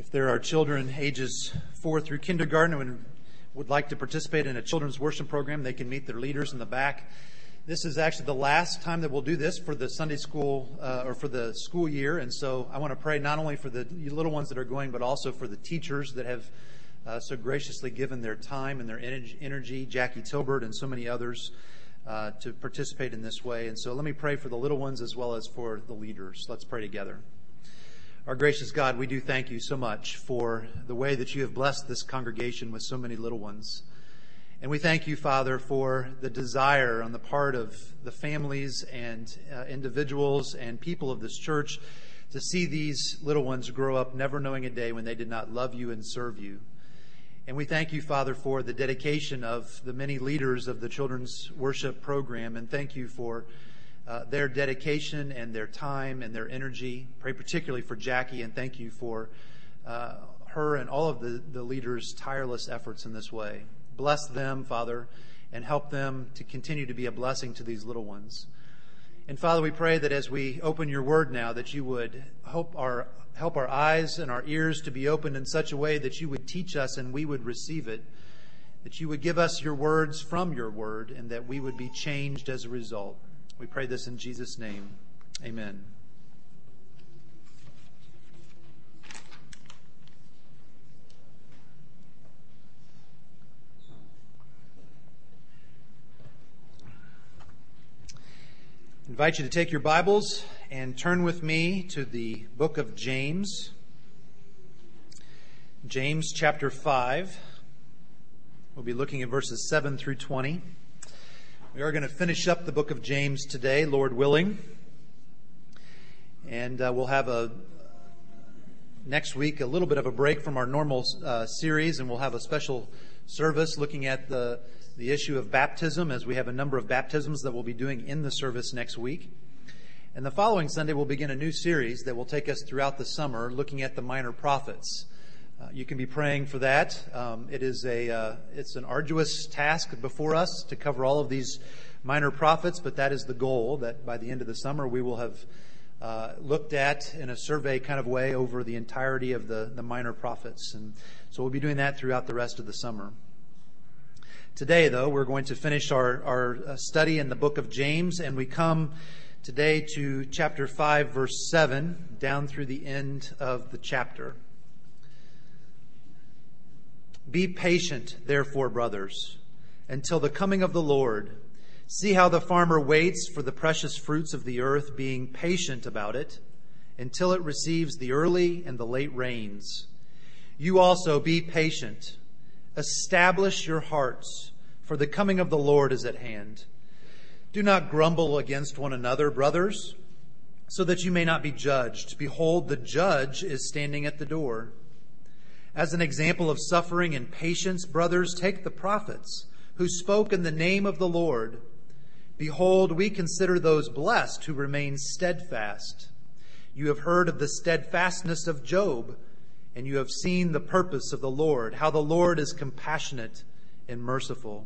If there are children ages 4 through kindergarten who would like to participate in a children's worship program, they can meet their leaders in the back. This is actually the last time that we'll do this for the Sunday school or for the school year. And so I want to pray not only for the little ones that are going, but also for the teachers that have so graciously given their time and their energy, Jackie Tilbert and so many others, to participate in this way. And so let me pray for the little ones as well as for the leaders. Let's pray together. Our gracious God, we do thank you so much for the way that you have blessed this congregation with so many little ones. And we thank you, Father, for the desire on the part of the families and individuals and people of this church to see these little ones grow up never knowing a day when they did not love you and serve you. And we thank you, Father, for the dedication of the many leaders of the children's worship program, and thank you for their dedication and their time and their energy. Pray particularly for Jackie, and thank you for her and all of the leaders' tireless efforts in this way. Bless them, Father, and help them to continue to be a blessing to these little ones. And Father, we pray that as we open your word now, that you would help our eyes and our ears to be opened in such a way that you would teach us and we would receive it, that you would give us your words from your word, and that we would be changed as a result. We pray this in Jesus' name. Amen. I invite you to take your Bibles and turn with me to the book of James. James chapter 5. We'll be looking at verses 7 through 20. We are going to finish up the book of James today, Lord willing. And we'll have next week a little bit of a break from our normal series, and we'll have a special service looking at the issue of baptism, as we have a number of baptisms that we'll be doing in the service next week. And the following Sunday, we'll begin a new series that will take us throughout the summer, looking at the minor prophets. You can be praying for that. It's an arduous task before us to cover all of these minor prophets, but that is the goal, that by the end of the summer we will have looked at in a survey kind of way over the entirety of the minor prophets. And so we'll be doing that throughout the rest of the summer. Today, though, we're going to finish our study in the book of James, and we come today to chapter 5, verse 7, down through the end of the chapter. Be patient, therefore, brothers, until the coming of the Lord. See how the farmer waits for the precious fruits of the earth, being patient about it, until it receives the early and the late rains. You also be patient. Establish your hearts, for the coming of the Lord is at hand. Do not grumble against one another, brothers, so that you may not be judged. Behold, the judge is standing at the door. As an example of suffering and patience, brothers, take the prophets who spoke in the name of the Lord. Behold, we consider those blessed who remain steadfast. You have heard of the steadfastness of Job, and you have seen the purpose of the Lord, how the Lord is compassionate and merciful.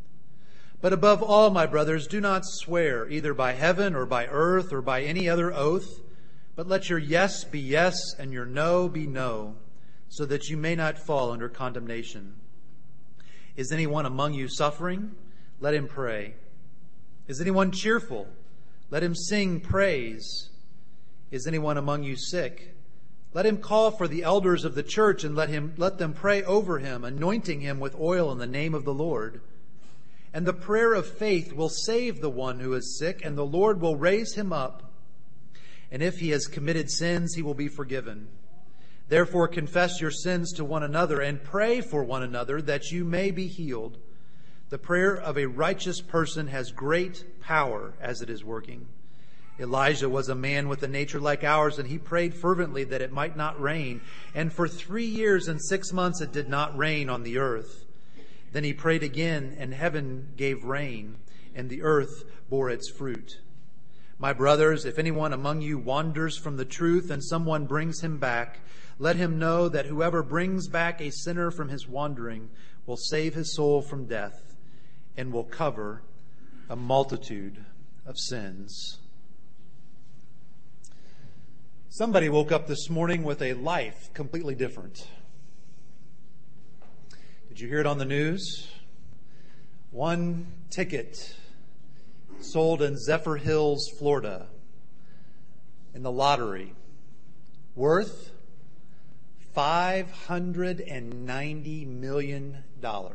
But above all, my brothers, do not swear either by heaven or by earth or by any other oath, but let your yes be yes and your no be no, so that you may not fall under condemnation. Is anyone among you suffering? Let him pray. Is anyone cheerful? Let him sing praise. Is anyone among you sick? Let him call for the elders of the church and let them pray over him, anointing him with oil in the name of the Lord. And the prayer of faith will save the one who is sick, and the Lord will raise him up. And if he has committed sins, he will be forgiven. Therefore, confess your sins to one another and pray for one another that you may be healed. The prayer of a righteous person has great power as it is working. Elijah was a man with a nature like ours, and he prayed fervently that it might not rain. And for 3 years and 6 months it did not rain on the earth. Then he prayed again, and heaven gave rain, and the earth bore its fruit. My brothers, if anyone among you wanders from the truth and someone brings him back, let him know that whoever brings back a sinner from his wandering will save his soul from death and will cover a multitude of sins. Somebody woke up this morning with a life completely different. Did you hear it on the news? One ticket sold in Zephyr Hills, Florida, in the lottery, worth $590 million.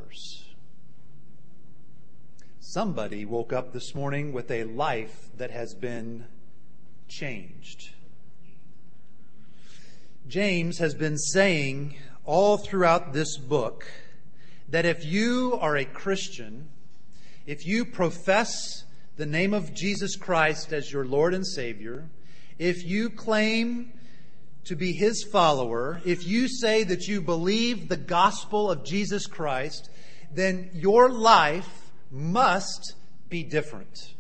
Somebody woke up this morning with a life that has been changed. James has been saying all throughout this book that if you are a Christian, if you profess the name of Jesus Christ as your Lord and Savior, if you claim to be His follower, if you say that you believe the gospel of Jesus Christ, then your life must be different.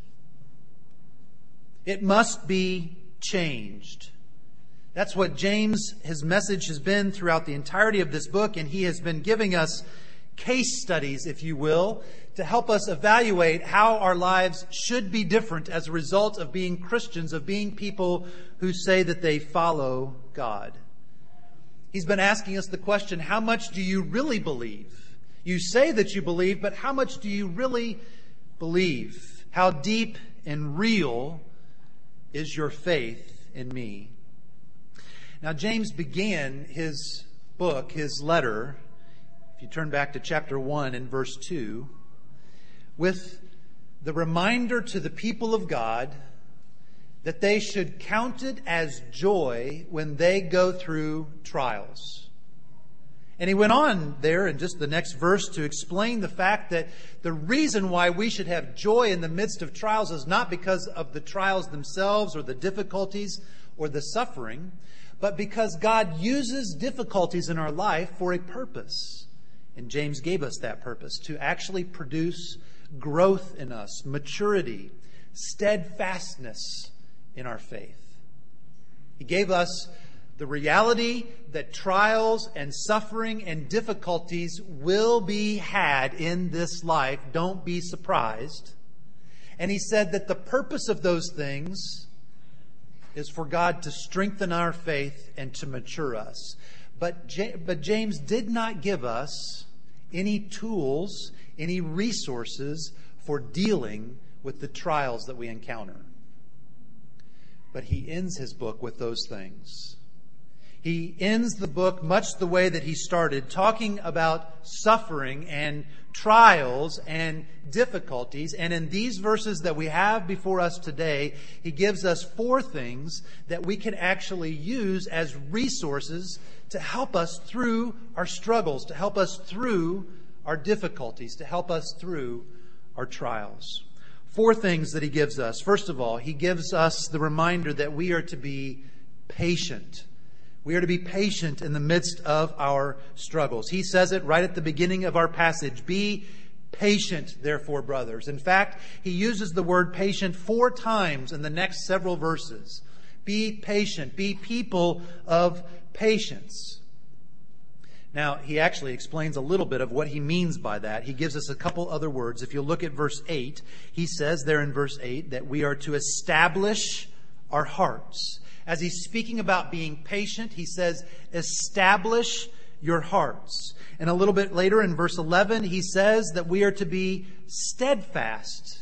It must be changed. That's what James, his message has been throughout the entirety of this book, and he has been giving us case studies, if you will, to help us evaluate how our lives should be different as a result of being Christians, of being people who say that they follow God. He's been asking us the question, how much do you really believe? You say that you believe, but how much do you really believe? How deep and real is your faith in me? Now, James began his book, his letter, if you turn back to chapter 1 and verse 2, with the reminder to the people of God that they should count it as joy when they go through trials. And he went on there in just the next verse to explain the fact that the reason why we should have joy in the midst of trials is not because of the trials themselves or the difficulties or the suffering, but because God uses difficulties in our life for a purpose. And James gave us that purpose, to actually produce growth in us, maturity, steadfastness in our faith. He gave us the reality that trials and suffering and difficulties will be had in this life. Don't be surprised. And he said that the purpose of those things is for God to strengthen our faith and to mature us. But James did not give us any tools, any resources for dealing with the trials that we encounter. But he ends his book with those things. He ends the book much the way that he started, talking about suffering and trials and difficulties. And in these verses that we have before us today, he gives us 4 things that we can actually use as resources to help us through our struggles, to help us through our difficulties, to help us through our trials. 4 things that he gives us. First of all, he gives us the reminder that we are to be patient. We are to be patient in the midst of our struggles. He says it right at the beginning of our passage. Be patient, therefore, brothers. In fact, he uses the word patient 4 times in the next several verses. Be patient. Be people of patience. Now, he actually explains a little bit of what he means by that. He gives us a couple other words. If you look at verse 8, he says there in verse 8 that we are to establish our hearts. As he's speaking about being patient, he says, establish your hearts. And a little bit later in verse 11, he says that we are to be steadfast.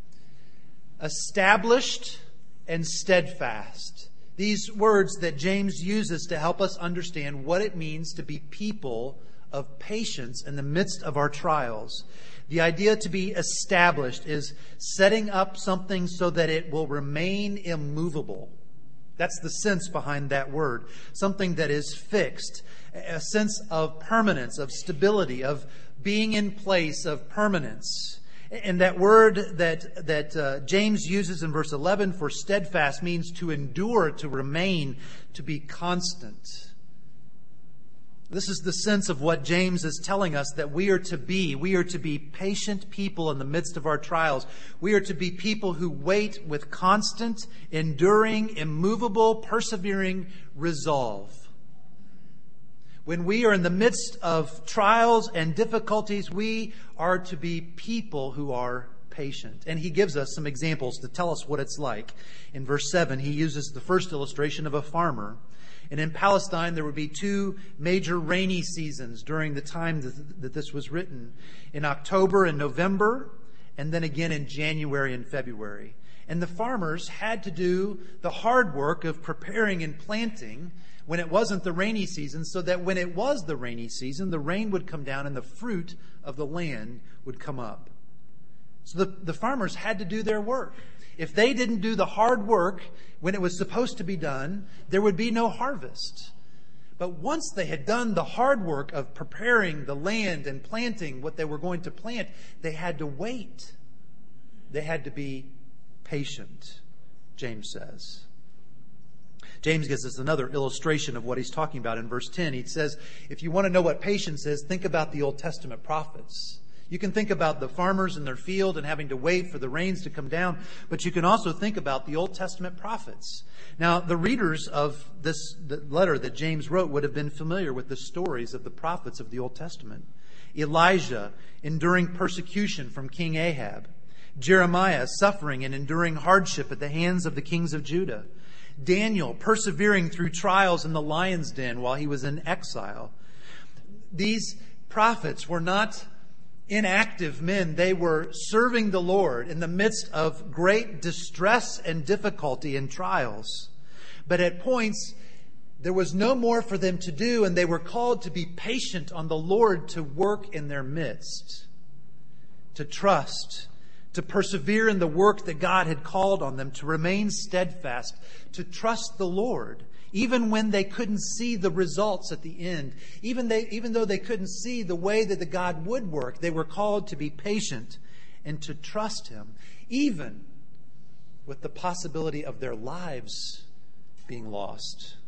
Established and steadfast. These words that James uses to help us understand what it means to be people of patience in the midst of our trials. The idea to be established is setting up something so that it will remain immovable. That's the sense behind that word. Something that is fixed. A sense of permanence, of stability, of being in place, of permanence. And that word that James uses in verse 11 for steadfast means to endure, to remain, to be constant. This is the sense of what James is telling us that we are to be. We are to be patient people in the midst of our trials. We are to be people who wait with constant, enduring, immovable, persevering resolve. When we are in the midst of trials and difficulties, we are to be people who are patient. And he gives us some examples to tell us what it's like. In verse 7, he uses the first illustration of a farmer. And in Palestine, there would be two major rainy seasons during the time that this was written. In October and November, and then again in January and February. And the farmers had to do the hard work of preparing and planting when it wasn't the rainy season, so that when it was the rainy season, the rain would come down and the fruit of the land would come up. So the farmers had to do their work. If they didn't do the hard work when it was supposed to be done, there would be no harvest. But once they had done the hard work of preparing the land and planting what they were going to plant, they had to wait. They had to be patient, James says. James gives us another illustration of what he's talking about in verse 10. He says, if you want to know what patience is, think about the Old Testament prophets. You can think about the farmers in their field and having to wait for the rains to come down, but you can also think about the Old Testament prophets. Now, the readers of the letter that James wrote would have been familiar with the stories of the prophets of the Old Testament. Elijah enduring persecution from King Ahab. Jeremiah suffering and enduring hardship at the hands of the kings of Judah. Daniel persevering through trials in the lion's den while he was in exile. These prophets were not inactive men. They were serving the Lord in the midst of great distress and difficulty and trials. But at points, there was no more for them to do, and they were called to be patient on the Lord to work in their midst, to trust, to persevere in the work that God had called on them, to remain steadfast, to trust the Lord, even when they couldn't see the results at the end. Even though they couldn't see the way that the God would work, they were called to be patient and to trust Him, even with the possibility of their lives being lost.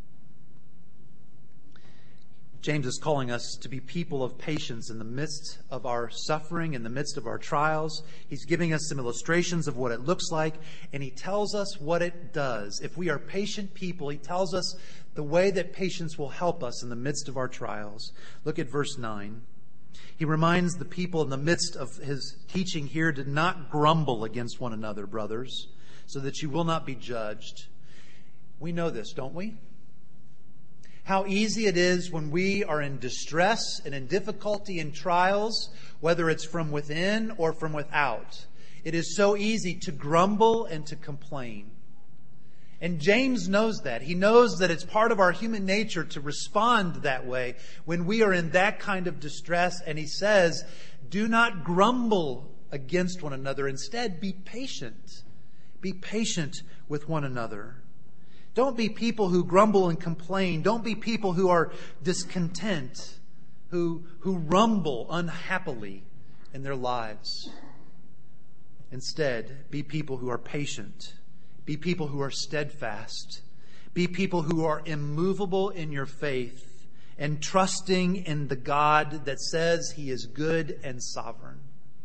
James is calling us to be people of patience in the midst of our suffering, in the midst of our trials. He's giving us some illustrations of what it looks like, and he tells us what it does. If we are patient people, he tells us the way that patience will help us in the midst of our trials. Look at verse 9. He reminds the people in the midst of his teaching here to not grumble against one another, brothers, so that you will not be judged. We know this, don't we? How easy it is when we are in distress and in difficulty and trials, whether it's from within or from without. It is so easy to grumble and to complain. And James knows that. He knows that it's part of our human nature to respond that way when we are in that kind of distress. And he says, do not grumble against one another. Instead, be patient. Be patient with one another. Don't be people who grumble and complain. Don't be people who are discontent, who rumble unhappily in their lives. Instead, be people who are patient. Be people who are steadfast. Be people who are immovable in your faith and trusting in the God that says He is good and sovereign.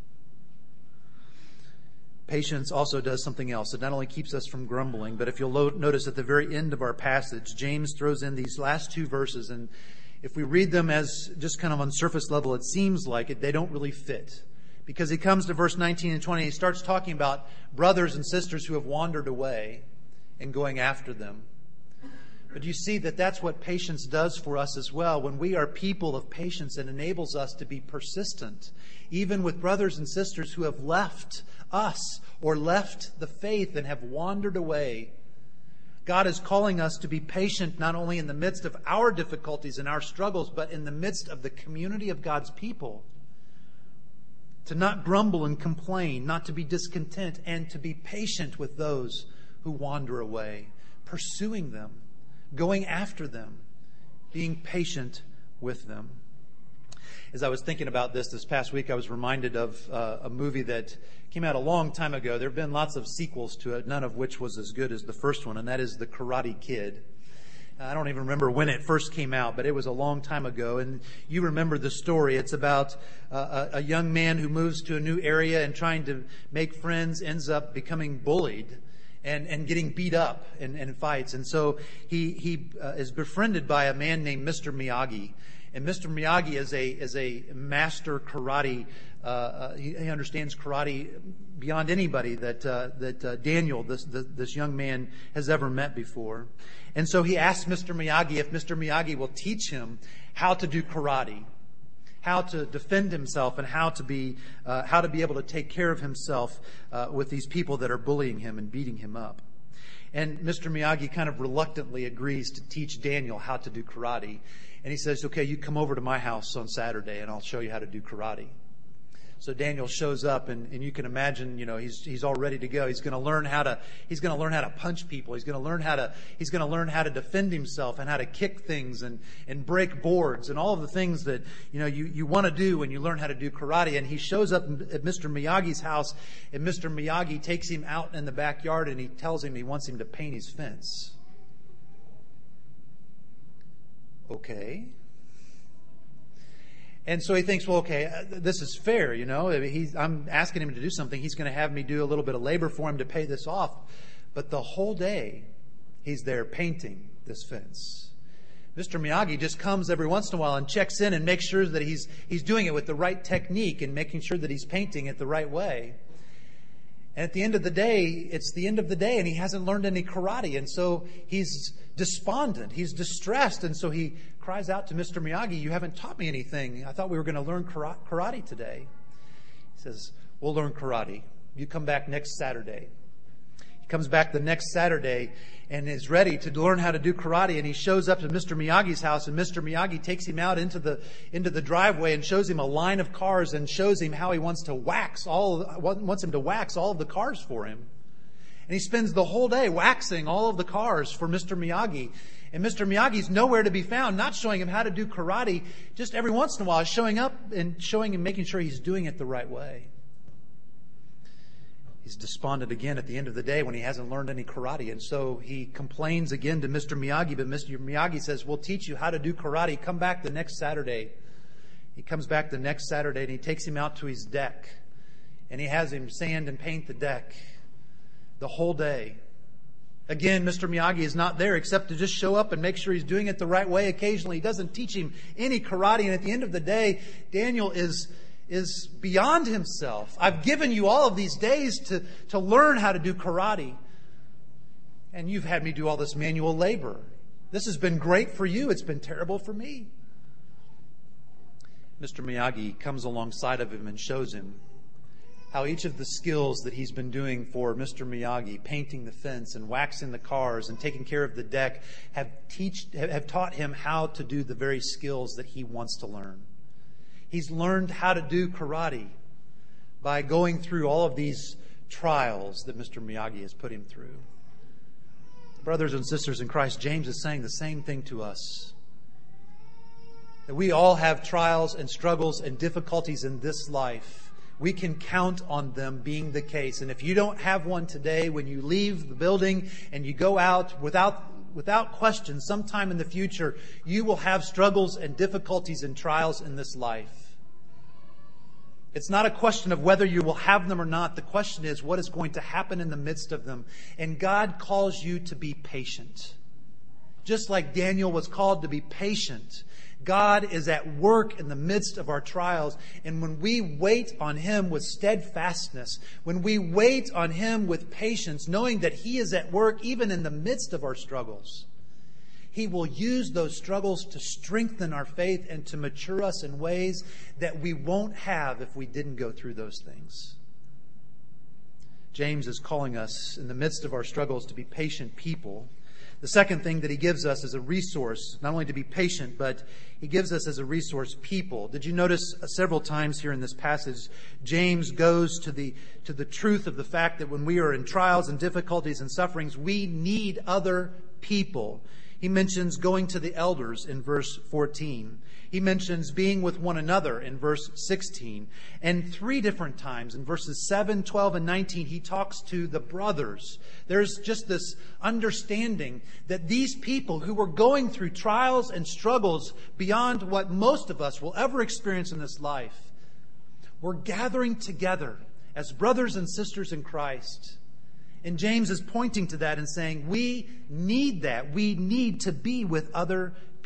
Patience also does something else. It not only keeps us from grumbling, but if you'll notice at the very end of our passage, James throws in these last two verses, and if we read them as just kind of on surface level, it seems like they don't really fit. Because he comes to verse 19 and 20, he starts talking about brothers and sisters who have wandered away and going after them. But you see that that's what patience does for us as well. When we are people of patience, it enables us to be persistent, even with brothers and sisters who have left us or left the faith and have wandered away. God is calling us to be patient not only in the midst of our difficulties and our struggles, but in the midst of the community of God's people. To not grumble and complain, not to be discontent, and to be patient with those who wander away, pursuing them, going after them, being patient with them. As I was thinking about this past week, I was reminded of a movie that came out a long time ago. There have been lots of sequels to it, none of which was as good as the first one, and that is The Karate Kid. I don't even remember when it first came out, but it was a long time ago. And you remember the story. It's about a young man who moves to a new area and trying to make friends, ends up becoming bullied and getting beat up in fights. And so he is befriended by a man named Mr. Miyagi. And Mr. Miyagi is a master karate. He understands karate beyond anybody that Daniel, this young man, has ever met before. And so he asked Mr. Miyagi if Mr. Miyagi will teach him how to do karate, how to defend himself, and how to be able to take care of himself with these people that are bullying him and beating him up. And Mr. Miyagi kind of reluctantly agrees to teach Daniel how to do karate. And he says, okay, you come over to my house on Saturday and I'll show you how to do karate. So Daniel shows up, and you can imagine, he's all ready to go. He's going to learn how to punch people. He's going to learn how to defend himself and how to kick things and break boards and all of the things that you want to do when you learn how to do karate. And he shows up at Mr. Miyagi's house, and Mr. Miyagi takes him out in the backyard and he tells him he wants him to paint his fence. Okay. And so he thinks, well, okay, this is fair, I'm asking him to do something. He's going to have me do a little bit of labor for him to pay this off. But the whole day, he's there painting this fence. Mr. Miyagi just comes every once in a while and checks in and makes sure that he's doing it with the right technique and making sure that he's painting it the right way. And at the end of the day, it's the end of the day, and he hasn't learned any karate. And so he's despondent. He's distressed. And so he cries out to Mr. Miyagi, you haven't taught me anything. I thought we were going to learn karate today. He says, we'll learn karate. You come back next Saturday. He comes back the next Saturday and is ready to learn how to do karate. And he shows up to Mr. Miyagi's house, and Mr. Miyagi takes him out into the driveway and shows him a line of cars and shows him how he wants him to wax all of the cars for him. And he spends the whole day waxing all of the cars for Mr. Miyagi. And Mr. Miyagi's nowhere to be found, not showing him how to do karate. Just every once in a while, showing up and showing him, making sure he's doing it the right way. He's despondent again at the end of the day when he hasn't learned any karate. And so he complains again to Mr. Miyagi, but Mr. Miyagi says, we'll teach you how to do karate. Come back the next Saturday. He comes back the next Saturday and he takes him out to his deck. And he has him sand and paint the deck the whole day. Again, Mr. Miyagi is not there except to just show up and make sure he's doing it the right way occasionally. He doesn't teach him any karate. And at the end of the day, Daniel is beyond himself. I've given you all of these days to learn how to do karate. And you've had me do all this manual labor. This has been great for you. It's been terrible for me. Mr. Miyagi comes alongside of him and shows him how each of the skills that he's been doing for Mr. Miyagi, painting the fence and waxing the cars and taking care of the deck, have taught him how to do the very skills that he wants to learn. He's learned how to do karate by going through all of these trials that Mr. Miyagi has put him through. Brothers and sisters in Christ, James is saying the same thing to us. That we all have trials and struggles and difficulties in this life. We can count on them being the case. And if you don't have one today, when you leave the building and you go out, without question, sometime in the future, you will have struggles and difficulties and trials in this life. It's not a question of whether you will have them or not. The question is what is going to happen in the midst of them. And God calls you to be patient. Just like Daniel was called to be patient. God is at work in the midst of our trials. And when we wait on Him with steadfastness, when we wait on Him with patience, knowing that He is at work even in the midst of our struggles, He will use those struggles to strengthen our faith and to mature us in ways that we won't have if we didn't go through those things. James is calling us in the midst of our struggles to be patient people. The second thing that he gives us is a resource, not only to be patient, but he gives us as a resource people. Did you notice several times here in this passage, James goes to the truth of the fact that when we are in trials and difficulties and sufferings, we need other people. He mentions going to the elders in verse 14. He mentions being with one another in verse 16. And 3 different times in verses 7, 12, and 19, he talks to the brothers. There's just this understanding that these people who were going through trials and struggles beyond what most of us will ever experience in this life were gathering together as brothers and sisters in Christ. And James is pointing to that and saying, we need that. We need to be with other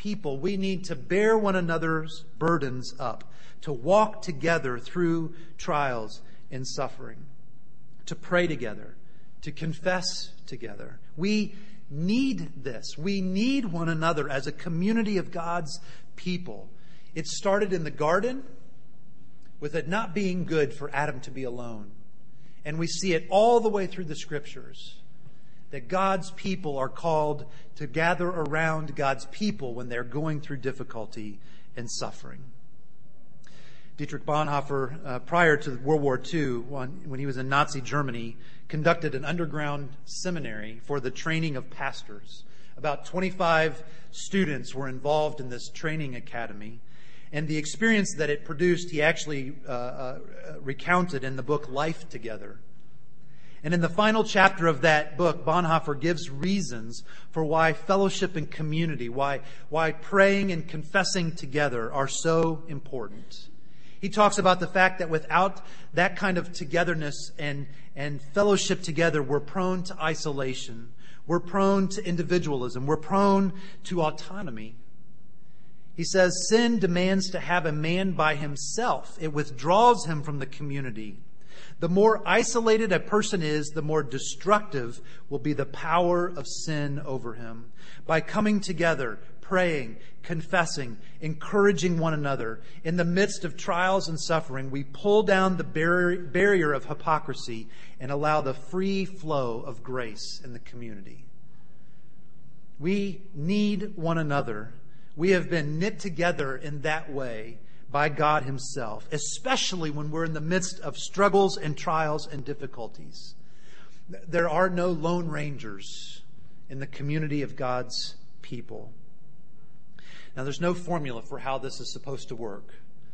people, we need to bear one another's burdens up, to walk together through trials and suffering, to pray together, to confess together. We need this. We need one another as a community of God's people. It started in the garden with it not being good for Adam to be alone. And we see it all the way through the Scriptures, that God's people are called to gather around God's people when they're going through difficulty and suffering. Dietrich Bonhoeffer, prior to World War II, when he was in Nazi Germany, conducted an underground seminary for the training of pastors. About 25 students were involved in this training academy. And the experience that it produced, he actually recounted in the book Life Together. And in the final chapter of that book, Bonhoeffer gives reasons for why fellowship and community, why praying and confessing together are so important. He talks about the fact that without that kind of togetherness and fellowship together, we're prone to isolation. We're prone to individualism. We're prone to autonomy. He says, sin demands to have a man by himself. It withdraws him from the community. The more isolated a person is, the more destructive will be the power of sin over him. By coming together, praying, confessing, encouraging one another, in the midst of trials and suffering, we pull down the barrier of hypocrisy and allow the free flow of grace in the community. We need one another. We have been knit together in that way by God Himself, especially when we're in the midst of struggles and trials and difficulties. There are no lone rangers in the community of God's people. Now, there's no formula for how this is supposed to work.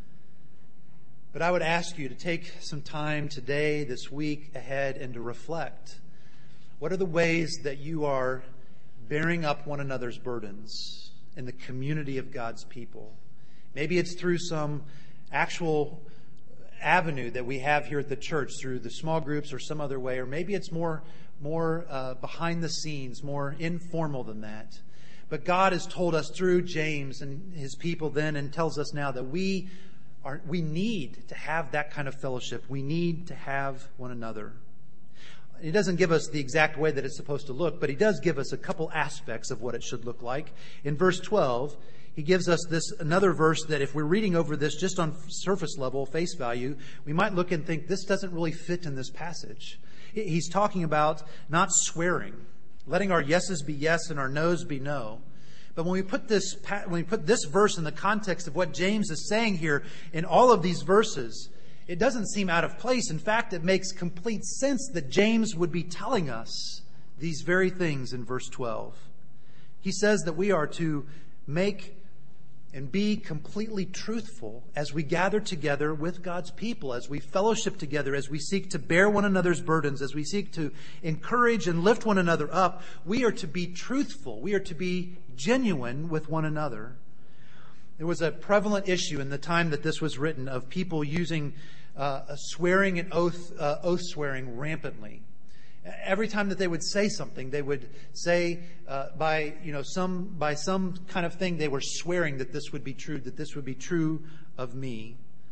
But I would ask you to take some time today, this week, ahead, and to reflect. What are the ways that you are bearing up one another's burdens in the community of God's people? Maybe it's through some actual avenue that we have here at the church, through the small groups or some other way, or maybe it's more behind the scenes, more informal than that. But God has told us through James and his people then, and tells us now, that we need to have that kind of fellowship. We need to have one another. He doesn't give us the exact way that it's supposed to look, but he does give us a couple aspects of what it should look like. In verse 12, he gives us another verse that if we're reading over this just on surface level, face value, we might look and think this doesn't really fit in this passage. He's talking about not swearing, letting our yeses be yes and our noes be no. But when we put this verse in the context of what James is saying here in all of these verses, it doesn't seem out of place. In fact, it makes complete sense that James would be telling us these very things in verse 12. He says that we are to make and be completely truthful as we gather together with God's people, as we fellowship together, as we seek to bear one another's burdens, as we seek to encourage and lift one another up. We are to be truthful. We are to be genuine with one another. There was a prevalent issue in the time that this was written of people using swearing and oath swearing rampantly. Every time that they would say something, they would say by some kind of thing, they were swearing that this would be true, that this would be true of me.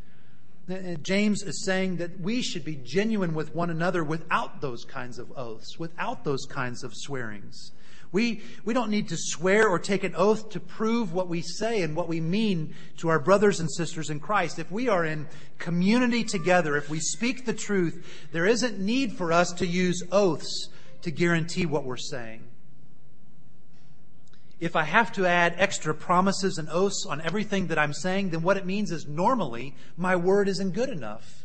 James is saying that we should be genuine with one another without those kinds of oaths, without those kinds of swearings. We don't need to swear or take an oath to prove what we say and what we mean to our brothers and sisters in Christ. If we are in community together, if we speak the truth, there isn't need for us to use oaths to guarantee what we're saying. If I have to add extra promises and oaths on everything that I'm saying, then what it means is normally my word isn't good enough.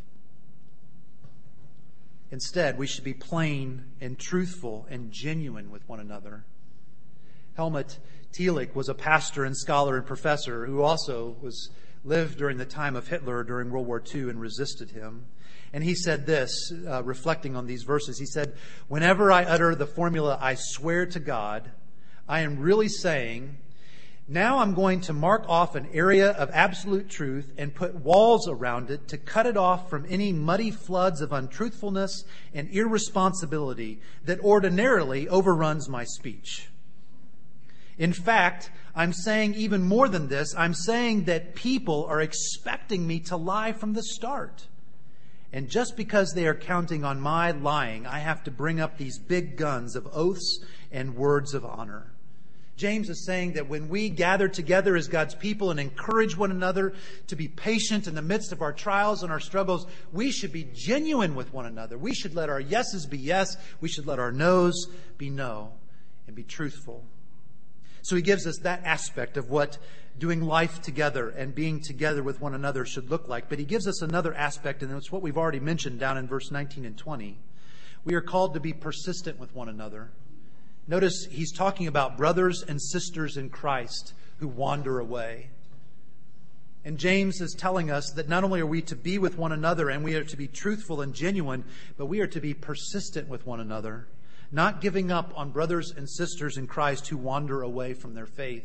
Instead, we should be plain and truthful and genuine with one another. Helmut Thielicke was a pastor and scholar and professor who also lived during the time of Hitler during World War II and resisted him. And he said this, reflecting on these verses. He said, "Whenever I utter the formula, 'I swear to God,' I am really saying, now I'm going to mark off an area of absolute truth and put walls around it to cut it off from any muddy floods of untruthfulness and irresponsibility that ordinarily overruns my speech. In fact, I'm saying even more than this. I'm saying that people are expecting me to lie from the start. And just because they are counting on my lying, I have to bring up these big guns of oaths and words of honor. James is saying that when we gather together as God's people and encourage one another to be patient in the midst of our trials and our struggles, we should be genuine with one another. We should let our yeses be yes. We should let our no's be no, and be truthful. So he gives us that aspect of what doing life together and being together with one another should look like. But he gives us another aspect, and it's what we've already mentioned down in verse 19 and 20. We are called to be persistent with one another. Notice he's talking about brothers and sisters in Christ who wander away. And James is telling us that not only are we to be with one another and we are to be truthful and genuine, but we are to be persistent with one another, not giving up on brothers and sisters in Christ who wander away from their faith.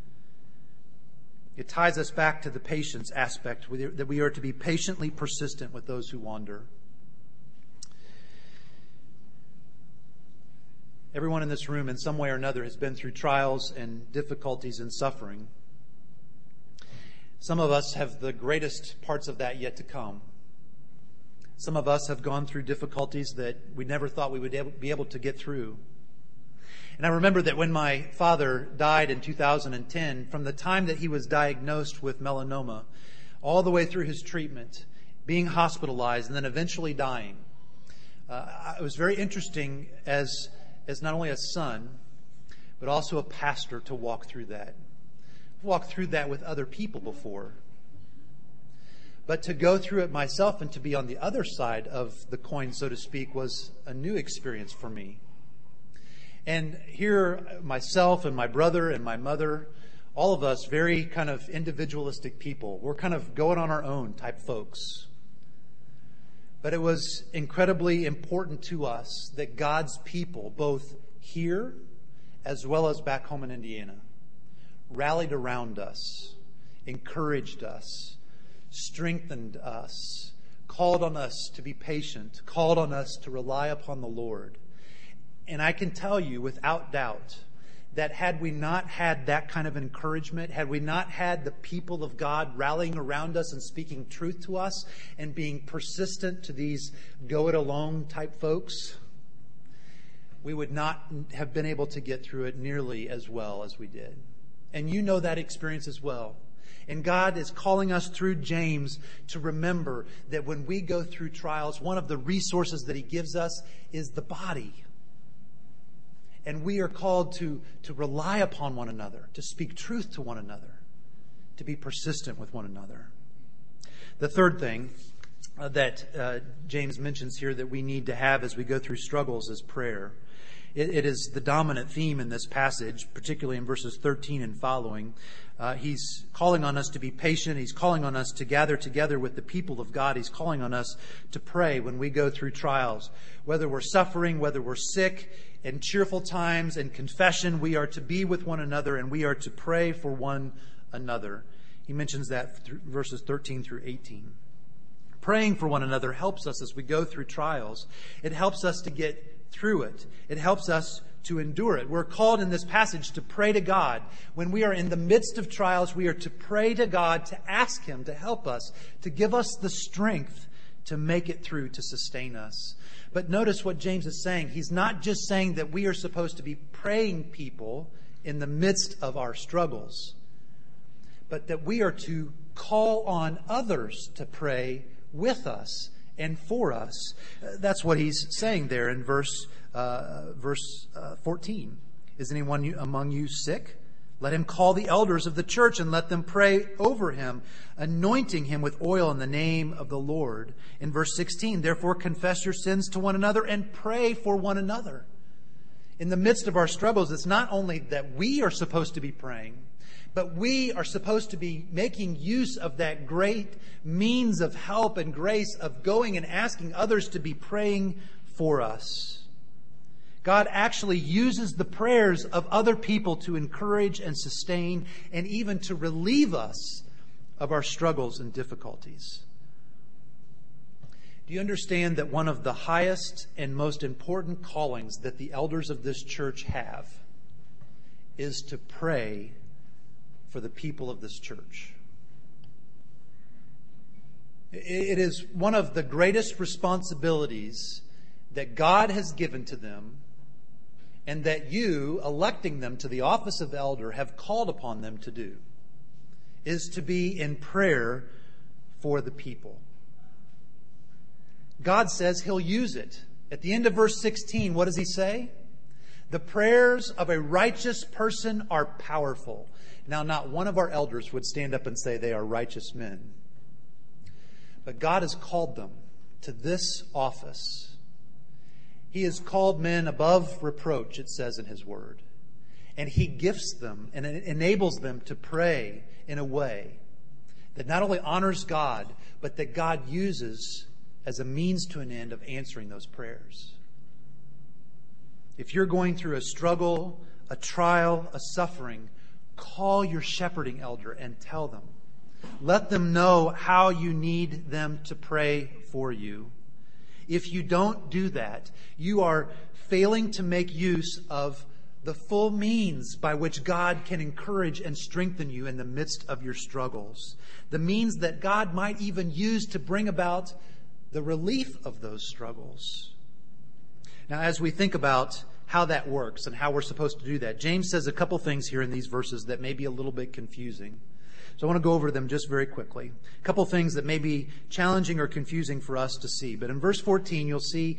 It ties us back to the patience aspect, that we are to be patiently persistent with those who wander. Everyone in this room, in some way or another, has been through trials and difficulties and suffering. Some of us have the greatest parts of that yet to come. Some of us have gone through difficulties that we never thought we would be able to get through. And I remember that when my father died in 2010, from the time that he was diagnosed with melanoma, all the way through his treatment, being hospitalized, and then eventually dying, it was very interesting as not only a son, but also a pastor to walk through that. I've walked through that with other people before. But to go through it myself and to be on the other side of the coin, so to speak, was a new experience for me. And here, myself and my brother and my mother, all of us very kind of individualistic people. We're kind of going on our own type folks. But it was incredibly important to us that God's people, both here as well as back home in Indiana, rallied around us, encouraged us, strengthened us, called on us to be patient, called on us to rely upon the Lord. And I can tell you without doubt that had we not had that kind of encouragement, had we not had the people of God rallying around us and speaking truth to us and being persistent to these go-it-alone type folks, we would not have been able to get through it nearly as well as we did. And you know that experience as well. And God is calling us through James to remember that when we go through trials, one of the resources that he gives us is the body. And we are called to rely upon one another, to speak truth to one another, to be persistent with one another. The third thing that James mentions here that we need to have as we go through struggles is prayer. It is the dominant theme in this passage, particularly in verses 13 and following. He's calling on us to be patient. He's calling on us to gather together with the people of God. He's calling on us to pray when we go through trials. Whether we're suffering, whether we're sick, in cheerful times and confession, we are to be with one another and we are to pray for one another. He mentions that through verses 13 through 18. Praying for one another helps us as we go through trials. It helps us to get through it. It helps us to endure it. We're called in this passage to pray to God. When we are in the midst of trials, we are to pray to God, to ask Him to help us, to give us the strength to make it through, to sustain us. But notice what James is saying. He's not just saying that we are supposed to be praying people in the midst of our struggles, but that we are to call on others to pray with us and for us. That's what he's saying there in verse 14. Is anyone among you sick? Let him call the elders of the church and let them pray over him, anointing him with oil in the name of the Lord. In verse 16, therefore confess your sins to one another and pray for one another. In the midst of our struggles, it's not only that we are supposed to be praying, but we are supposed to be making use of that great means of help and grace of going and asking others to be praying for us. God actually uses the prayers of other people to encourage and sustain and even to relieve us of our struggles and difficulties. Do you understand that one of the highest and most important callings that the elders of this church have is to pray for the people of this church. It is one of the greatest responsibilities that God has given to them, and that you, electing them to the office of elder, have called upon them to do, is to be in prayer for the people. God says He'll use it. At the end of verse 16, what does He say? The prayers of a righteous person are powerful. Now, not one of our elders would stand up and say they are righteous men. But God has called them to this office. He has called men above reproach, it says in His Word. And He gifts them and enables them to pray in a way that not only honors God, but that God uses as a means to an end of answering those prayers. If you're going through a struggle, a trial, a suffering, call your shepherding elder and tell them. Let them know how you need them to pray for you. If you don't do that, you are failing to make use of the full means by which God can encourage and strengthen you in the midst of your struggles. The means that God might even use to bring about the relief of those struggles. Now, as we think about how that works and how we're supposed to do that, James says a couple things here in these verses that may be a little bit confusing. So I want to go over them just very quickly. A couple things that may be challenging or confusing for us to see. But in verse 14, you'll see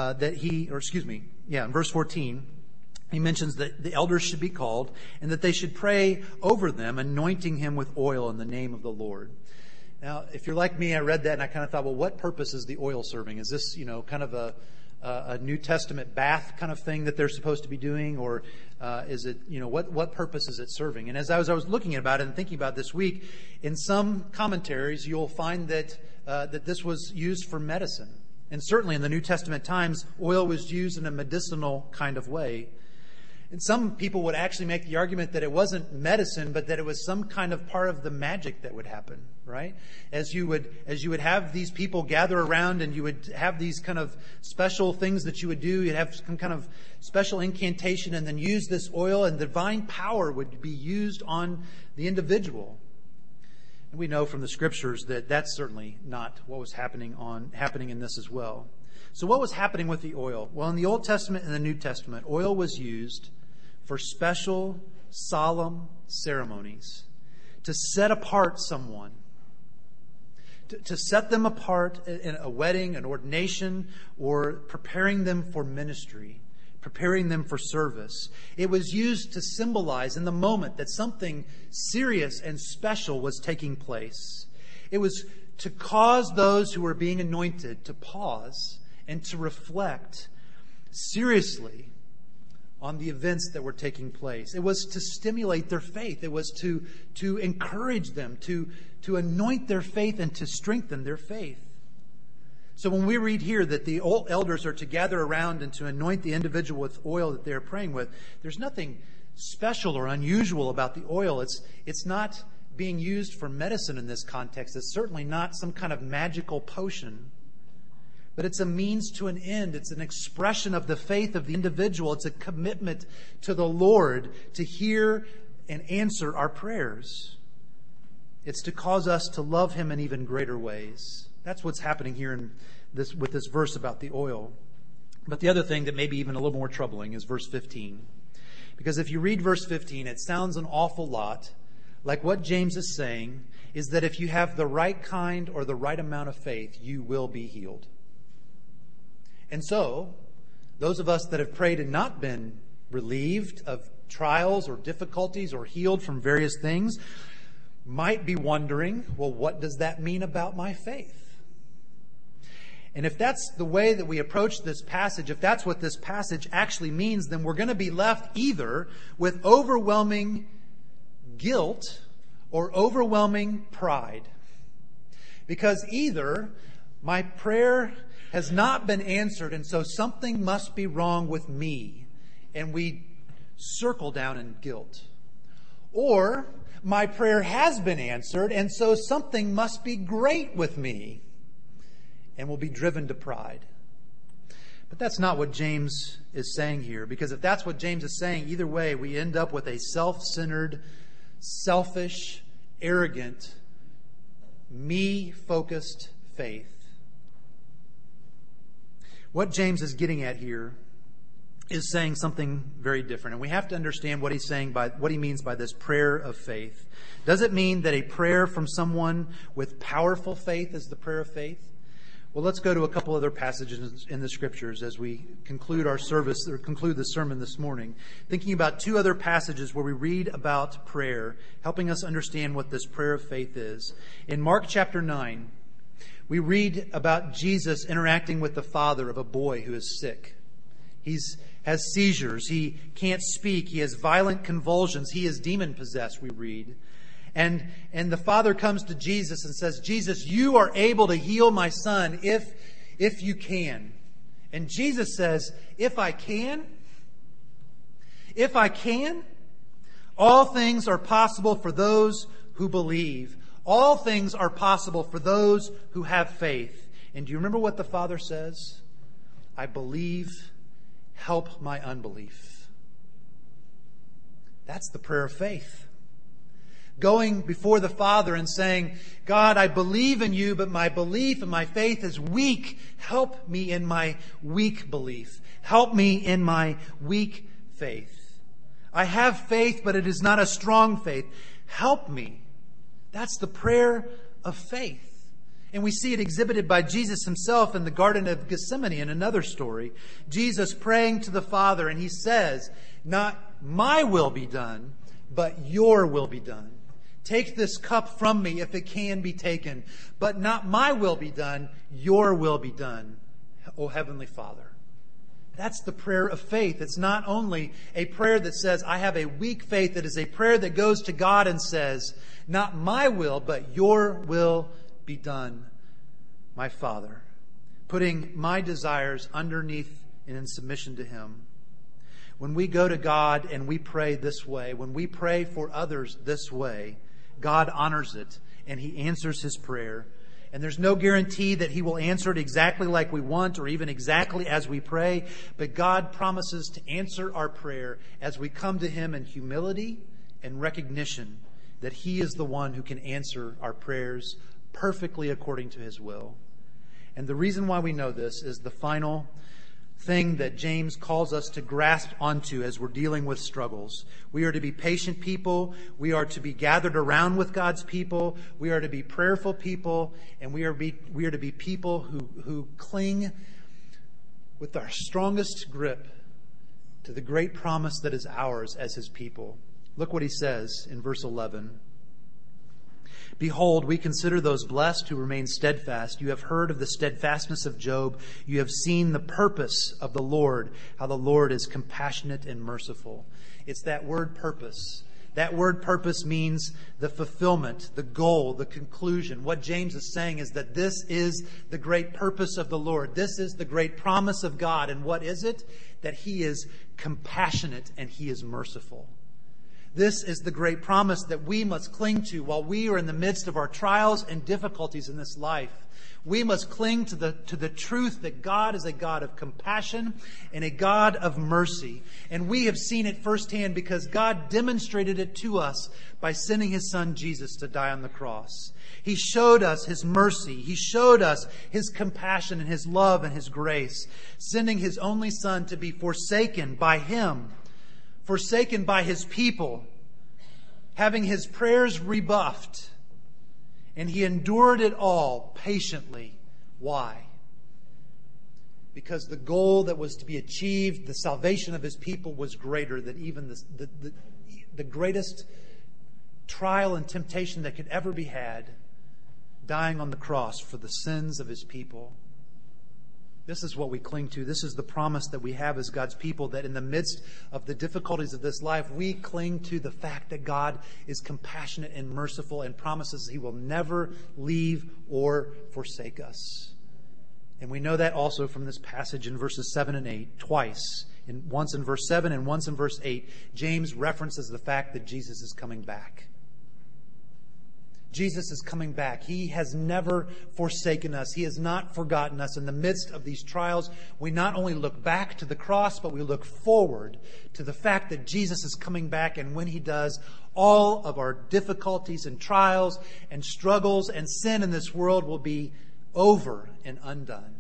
in verse 14, he mentions that the elders should be called and that they should pray over them, anointing him with oil in the name of the Lord. Now, if you're like me, I read that and I kind of thought, well, what purpose is the oil serving? Is this, kind of a New Testament bath kind of thing that they're supposed to be doing? Or is it, what purpose is it serving? And as I was looking about it and thinking about it this week, in some commentaries, you'll find that this was used for medicine. And certainly in the New Testament times, oil was used in a medicinal kind of way. And some people would actually make the argument that it wasn't medicine, but that it was some kind of part of the magic that would happen, right? As you would have these people gather around and you would have these kind of special things that you would do. You'd have some kind of special incantation and then use this oil, and divine power would be used on the individual. And we know from the scriptures that that's certainly not what was happening in this as well. So what was happening with the oil? Well, in the Old Testament and the New Testament, oil was used for special, solemn ceremonies, to set apart someone, to set them apart in a wedding, an ordination, or preparing them for ministry, preparing them for service. It was used to symbolize in the moment that something serious and special was taking place. It was to cause those who were being anointed to pause and to reflect seriously on the events that were taking place. It was to stimulate their faith. It was to encourage them, to anoint their faith and to strengthen their faith. So when we read here that the elders are to gather around and to anoint the individual with oil that they're praying with, there's nothing special or unusual about the oil. It's not being used for medicine in this context. It's certainly not some kind of magical potion. But it's a means to an end. It's an expression of the faith of the individual. It's a commitment to the Lord to hear and answer our prayers. It's to cause us to love Him in even greater ways. That's what's happening here with this verse about the oil. But the other thing that may be even a little more troubling is verse 15. Because if you read verse 15, it sounds an awful lot like what James is saying is that if you have the right kind or the right amount of faith, you will be healed. And so, those of us that have prayed and not been relieved of trials or difficulties or healed from various things might be wondering, well, what does that mean about my faith? And if that's the way that we approach this passage, if that's what this passage actually means, then we're going to be left either with overwhelming guilt or overwhelming pride. Because either my prayer has not been answered, and so something must be wrong with me, and we circle down in guilt. Or my prayer has been answered, and so something must be great with me, and we'll be driven to pride. But that's not what James is saying here, because if that's what James is saying, either way, we end up with a self-centered, selfish, arrogant, me-focused faith. What James is getting at here is saying something very different, and we have to understand what he means by this prayer of faith. Does it mean that a prayer from someone with powerful faith is the prayer of faith? Well, let's go to a couple other passages in the Scriptures as we conclude our service, or conclude the sermon this morning, thinking about two other passages where we read about prayer, helping us understand what this prayer of faith is. In Mark chapter 9, we read about Jesus interacting with the father of a boy who is sick. He has seizures. He can't speak. He has violent convulsions. He is demon-possessed, we read. And the father comes to Jesus and says, Jesus, you are able to heal my son if you can. And Jesus says, if I can, all things are possible for those who believe. All things are possible for those who have faith. And do you remember what the Father says? I believe, help my unbelief. That's the prayer of faith. Going before the Father and saying, God, I believe in you, but my belief and my faith is weak. Help me in my weak belief. Help me in my weak faith. I have faith, but it is not a strong faith. Help me. That's the prayer of faith. And we see it exhibited by Jesus himself in the Garden of Gethsemane in another story. Jesus praying to the Father, and he says, not my will be done, but your will be done. Take this cup from me if it can be taken, but not my will be done, your will be done, O Heavenly Father. That's the prayer of faith. It's not only a prayer that says, I have a weak faith. It is a prayer that goes to God and says, not my will, but your will be done, my Father. Putting my desires underneath and in submission to Him. When we go to God and we pray this way, when we pray for others this way, God honors it and He answers His prayer. And there's no guarantee that He will answer it exactly like we want or even exactly as we pray. But God promises to answer our prayer as we come to Him in humility and recognition that He is the one who can answer our prayers perfectly according to His will. And the reason why we know this is the final thing that James calls us to grasp onto as we're dealing with struggles. We are to be patient people. We are to be gathered around with God's people. We are to be prayerful people. And we are to be people who cling with our strongest grip to the great promise that is ours as His people. Look what he says in verse 11. Behold, we consider those blessed who remain steadfast. You have heard of the steadfastness of Job. You have seen the purpose of the Lord, how the Lord is compassionate and merciful. It's that word purpose. That word purpose means the fulfillment, the goal, the conclusion. What James is saying is that this is the great purpose of the Lord. This is the great promise of God. And what is it? That He is compassionate and He is merciful. This is the great promise that we must cling to while we are in the midst of our trials and difficulties in this life. We must cling to the truth that God is a God of compassion and a God of mercy. And we have seen it firsthand because God demonstrated it to us by sending His Son Jesus to die on the cross. He showed us His mercy. He showed us His compassion and His love and His grace, sending His only Son to be forsaken by Him, forsaken by His people, having His prayers rebuffed. And He endured it all patiently. Why? Because the goal that was to be achieved, the salvation of His people, was greater than even the greatest trial and temptation that could ever be had, dying on the cross for the sins of His people. This is what we cling to. This is the promise that we have as God's people, that in the midst of the difficulties of this life, we cling to the fact that God is compassionate and merciful and promises He will never leave or forsake us. And we know that also from this passage in verses 7 and 8, twice. Once in verse 7 and once in verse 8, James references the fact that Jesus is coming back. Jesus is coming back. He has never forsaken us. He has not forgotten us. In the midst of these trials, we not only look back to the cross, but we look forward to the fact that Jesus is coming back. And when He does, all of our difficulties and trials and struggles and sin in this world will be over and undone.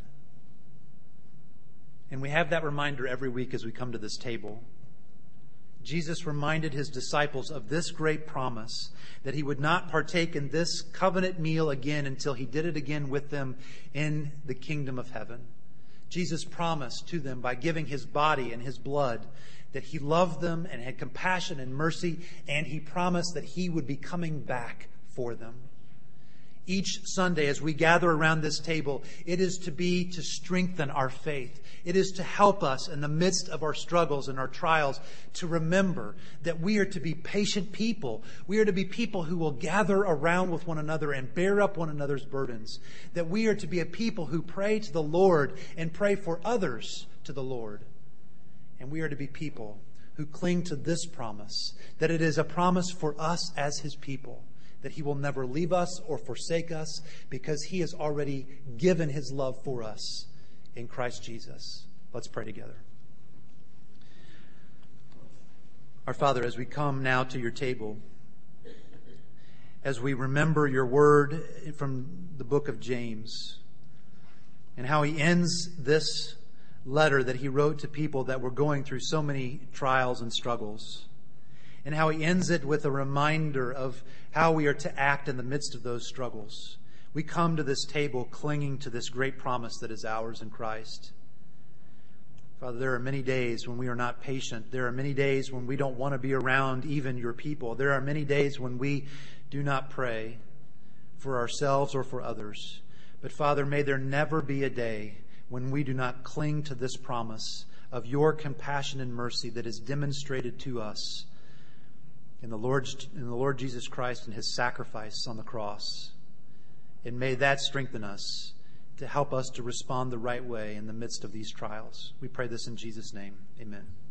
And we have that reminder every week as we come to this table. Jesus reminded His disciples of this great promise, that He would not partake in this covenant meal again until He did it again with them in the kingdom of heaven. Jesus promised to them by giving His body and His blood that He loved them and had compassion and mercy, and He promised that He would be coming back for them. Each Sunday as we gather around this table, it is to strengthen our faith. It is to help us in the midst of our struggles and our trials to remember that we are to be patient people. We are to be people who will gather around with one another and bear up one another's burdens. That we are to be a people who pray to the Lord and pray for others to the Lord. And we are to be people who cling to this promise, that it is a promise for us as His people, that He will never leave us or forsake us because He has already given His love for us in Christ Jesus. Let's pray together. Our Father, as we come now to your table, as we remember your word from the book of James and how he ends this letter that he wrote to people that were going through so many trials and struggles, and how he ends it with a reminder of how we are to act in the midst of those struggles. We come to this table clinging to this great promise that is ours in Christ. Father, there are many days when we are not patient. There are many days when we don't want to be around even your people. There are many days when we do not pray for ourselves or for others. But Father, may there never be a day when we do not cling to this promise of your compassion and mercy that is demonstrated to us in the Lord Jesus Christ and His sacrifice on the cross. And may that strengthen us to help us to respond the right way in the midst of these trials. We pray this in Jesus' name. Amen.